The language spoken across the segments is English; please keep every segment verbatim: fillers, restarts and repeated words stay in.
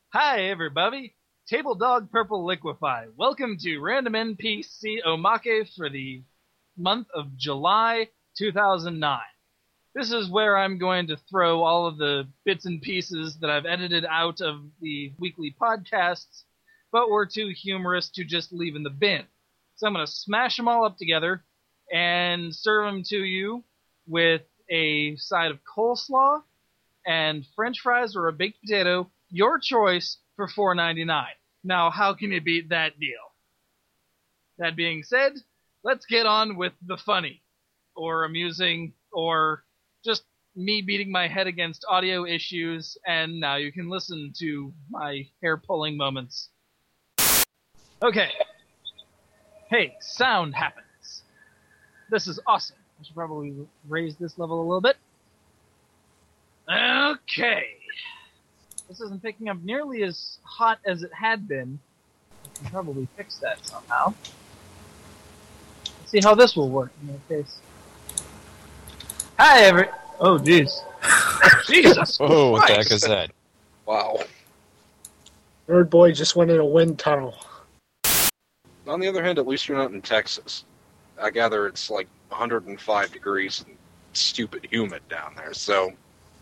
Hi, everybody. Table Dog Purple Liquefy. Welcome to Random N P C Omake for the month of July two thousand nine. This is where I'm going to throw all of the bits and pieces that I've edited out of the weekly podcasts, but were too humorous to just leave in the bin. So I'm going to smash them all up together and serve them to you with a side of coleslaw and French fries or a baked potato, your choice, for four ninety-nine. Now, how can you beat that deal? That being said, let's get on with the funny, or amusing, or just me beating my head against audio issues, and now you can listen to my hair-pulling moments. Okay. Hey, sound happens. This is awesome. I should probably raise this level a little bit. Okay. This isn't picking up nearly as hot as it had been. I can probably fix that somehow. Let's see how this will work in that case. Hi, every... Oh, jeez. Jesus Oh, what the Christ. heck is that? Wow. Nerd Boy just went in a wind tunnel. On the other hand, at least you're not in Texas. I gather it's like one hundred five degrees and stupid humid down there, so...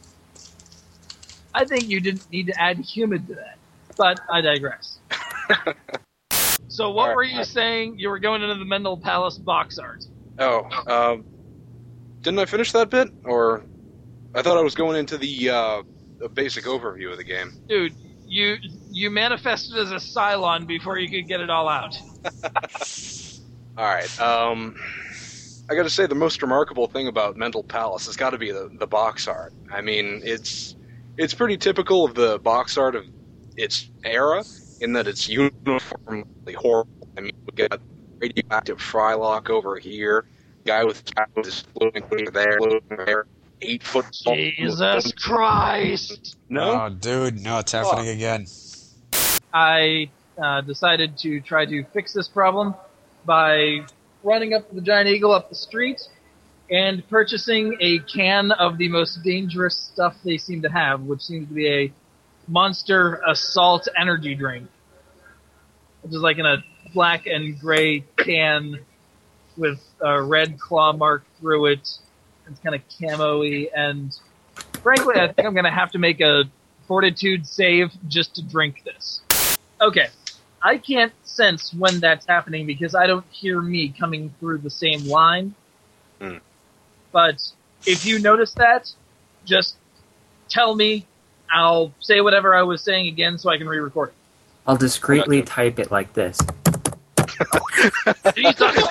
I think you didn't need to add humid to that, but I digress. So what All right. were you saying? You were going into the Mendel Palace box art. Oh, um... didn't I finish that bit? Or... I thought I was going into the, uh, the basic overview of the game. Dude, you you manifested as a Cylon before you could get it all out. Alright, um... I gotta say, the most remarkable thing about Mendel Palace has got to be the, the box art. I mean, it's... It's pretty typical of the box art of its era, in that it's uniformly horrible. I mean, we got radioactive Frylock over here, guy with his floating there, floating there, eight foot tall. Jesus Christ! No? Oh, dude, no, it's happening Oh. again. I uh, decided to try to fix this problem by running up to the Giant Eagle up the street and purchasing a can of the most dangerous stuff they seem to have, which seems to be a Monster Assault energy drink. Which is like in a black and gray can with a red claw mark through it. It's kind of camo-y, and frankly, I think I'm going to have to make a fortitude save just to drink this. Okay, I can't sense when that's happening because I don't hear me coming through the same line. Hmm. But if you notice that, just tell me. I'll say whatever I was saying again so I can re-record I'll discreetly type it like this. it. Jesus!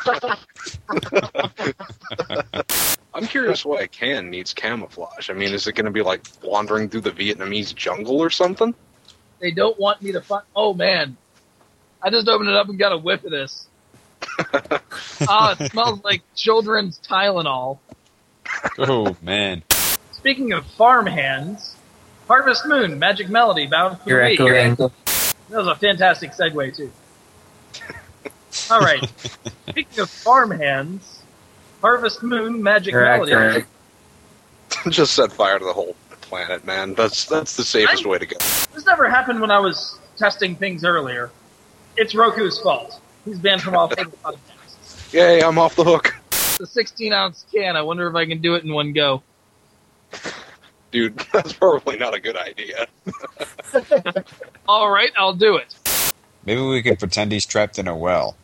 I'm curious why a can needs camouflage. I mean, is it going to be like wandering through the Vietnamese jungle or something? They don't want me to find... Oh, man. I just opened it up and got a whiff of this. Ah, it smells like children's Tylenol. Oh, man. Speaking of farmhands, Harvest Moon, Magic Melody, Bound for You're Me. echoing. That was a fantastic segue, too. All right. Speaking of farmhands, Harvest Moon, Magic You're Melody. echoing. Just set fire to the whole planet, man. That's that's the safest I'm- way to go. This never happened when I was testing things earlier. It's Roku's fault. He's banned from all favorite podcasts. Yay, I'm off the hook. The sixteen ounce can, I wonder if I can do it in one go. Dude, that's probably not a good idea. All right, I'll do it. Maybe we can pretend he's trapped in a well.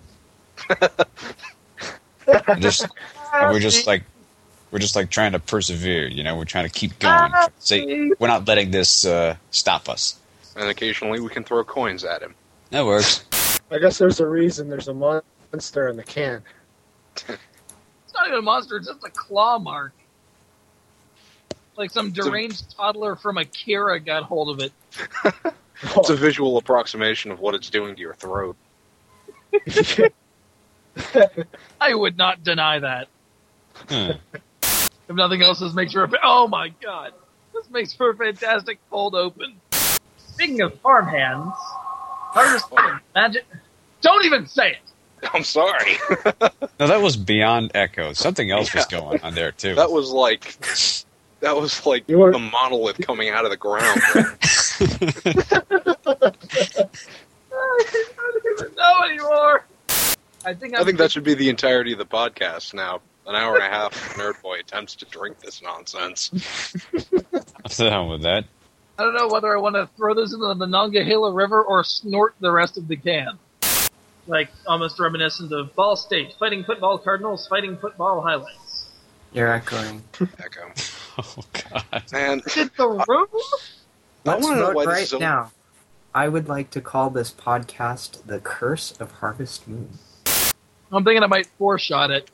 And just, and we're just like, we're just like trying to persevere, you know, we're trying to keep going. Say, we're not letting this uh, stop us. And occasionally we can throw coins at him. That works. I guess there's a reason there's a monster in the can. It's not even a monster, it's just a claw mark. Like some deranged toddler from Akira got hold of it. It's a visual approximation of what it's doing to your throat. I would not deny that. Hmm. If nothing else, this makes for a... Oh my god. This makes for a fantastic cold open. Speaking of farmhands, Harvest Moon, Magic... Don't even say it! I'm sorry. No, that was beyond echo. Something else was Yeah. going on there, too. That was like... That was like You were- the monolith coming out of the ground. I think I I'm think that should be the entirety of the podcast now. An hour and a half of Nerd Boy attempts to drink this nonsense. I'm down with that. I don't know whether I want to throw this into the Monongahela River or snort the rest of the can. Like, almost reminiscent of Ball State, Fighting Football Cardinals, Fighting Football highlights. You're echoing. Echo. Oh, God. Man, Did the room? I Let's want to know vote why right this is so... now. I would like to call this podcast The Curse of Harvest Moon. I'm thinking I might four-shot it.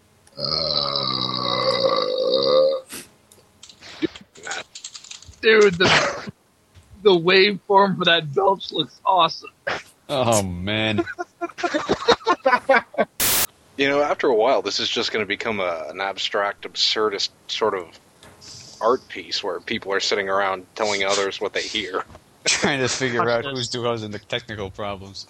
Dude, the, the waveform for that belch looks awesome. Oh, man. You know, after a while, this is just going to become a, an abstract, absurdist sort of art piece where people are sitting around telling others what they hear. Trying to figure out who's doing the technical problems.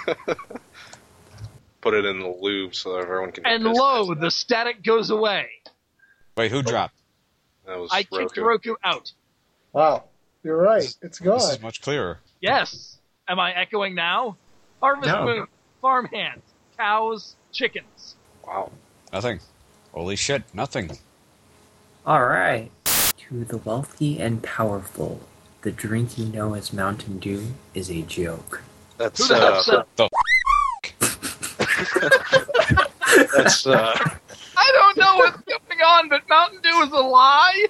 Put it in the loop so that everyone can... And lo, the static goes away. Wait, who dropped? That was I kicked Roku. Roku out. Wow, you're right. It's gone. This is much clearer. Yes. Am I echoing now? Harvest No. Moon, farm hands, cows, chickens. Wow. Nothing. Holy shit, nothing. All right. To the wealthy and powerful, the drink you know as Mountain Dew is a joke. That's, Who the uh, hell said? The that's, uh... I don't know what's going on, but Mountain Dew is a lie.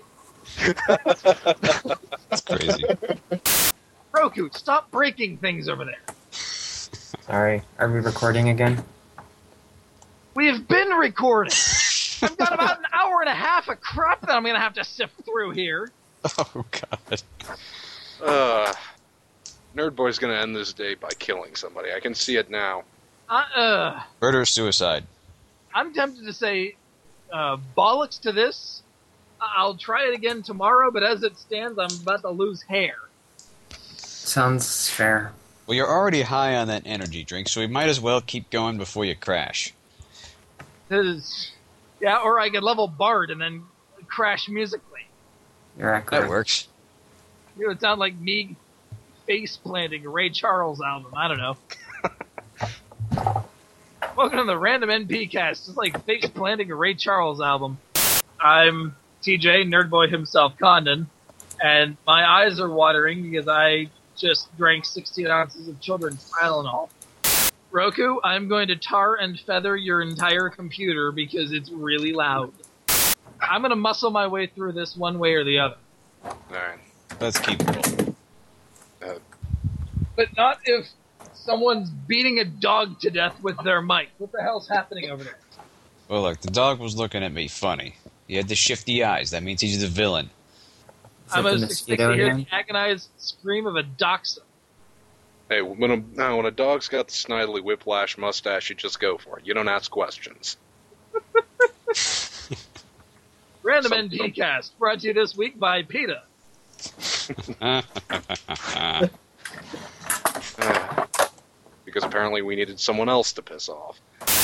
That's crazy. Roku, stop breaking things over there. Sorry, are we recording again? We have been recording. I've got about an hour and a half of crap that I'm going to have to sift through here. Oh, God. Uh, Nerd Boy's gonna end this day by killing somebody. I can see it now. Uh, uh, Murder-suicide. I'm tempted to say uh, bollocks to this. I'll try it again tomorrow, but as it stands, I'm about to lose hair. Sounds fair. Well, you're already high on that energy drink, so we might as well keep going before you crash. 'Cause- yeah, or I could level Bard and then crash musically. You're echoing. That works. It would sound like me face planting a Ray Charles album. I don't know. Welcome to the Random N P cast. It's like face planting a Ray Charles album. I'm T J, Nerd Boy himself, Condon, and my eyes are watering because I just drank sixteen ounces of children's Tylenol. Roku, I'm going to tar and feather your entire computer because it's really loud. I'm going to muscle my way through this one way or the other. Alright. Let's keep rolling. But not if someone's beating a dog to death with their mic. What the hell's happening over there? Well, look, the dog was looking at me funny. He had the shifty eyes. That means he's the villain. Is I that the must expect mosquito to hear again? the agonized scream of a dachshund. Hey, when a, no, when a dog's got the snidely whiplash mustache, you just go for it. You don't ask questions. Random Some- N P cast brought to you this week by PETA. Uh, because apparently we needed someone else to piss off.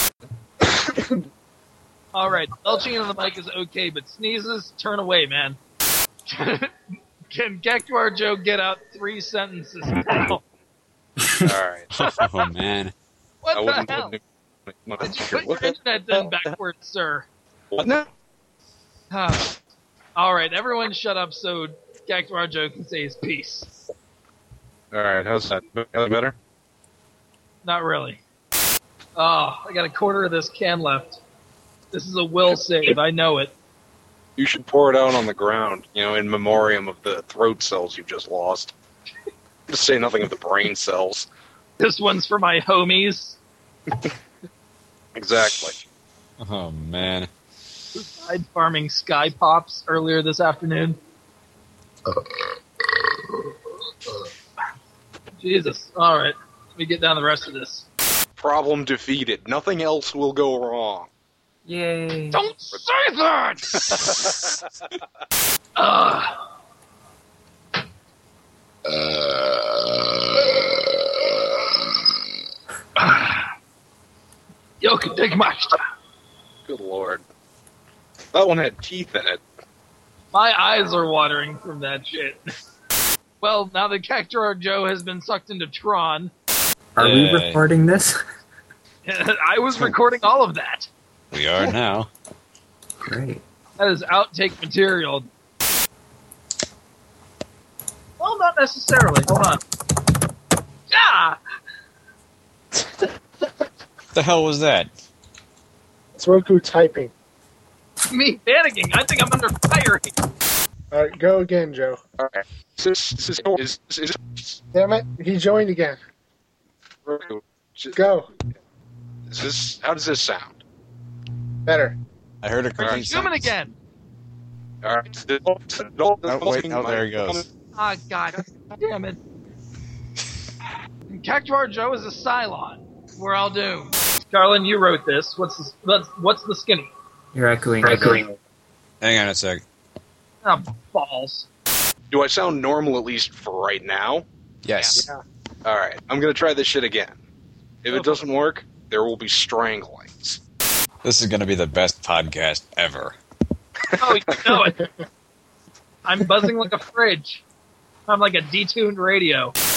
All right, belching into the mic is okay, but sneezes, turn away, man. Can Gektuar Joe get out three sentences now? Alright. Oh, man. What I the wouldn't hell? put no, Did you put your internet in backwards, sir? What? No. Ah. All right, everyone shut up so Gektuar Joe can say his piece. Alright, how's that? Any better? Not really. Oh, I got a quarter of this can left. This is a will save, I know it. You should pour it out on the ground, you know, in memoriam of the throat cells you've just lost. To say nothing of the brain cells. This one's for my homies. Exactly. Oh, man. Died farming sky pops earlier this afternoon. Jesus. All right. Let me get down the rest of this. Problem defeated. Nothing else will go wrong. Yay. Don't say that! Ugh. Yo, can take my Good lord. That one had teeth in it. My eyes are watering from that shit. Well, now that Cactuar Joe has been sucked into Tron, Are we Yay. recording this? I was recording all of that. We are now. Great. That is outtake material. Well, not necessarily. Hold on. Yeah! The hell was that? It's Roku typing. Me panicking. I think I'm under fire. All right, go again, Joe. All right. Is this, is this, is, is this, Damn it, he joined again. Go. is this, how does this sound? Better. I heard a Are you complete zooming sentence. again? All right. Oh, wait, oh, there he goes. Ah, God damn it. Cactuar Joe is a Cylon. We're all doomed. Carlin, you wrote this. What's the, what's, what's the skinny? You're echoing. Echoing. Hang on a sec. Oh, balls. Do I sound normal at least for right now? Yes. Yeah. All right. I'm going to try this shit again. If it doesn't work, there will be stranglings. This is going to be the best podcast ever. Oh, you know it. I'm buzzing like a fridge. I'm like a detuned radio.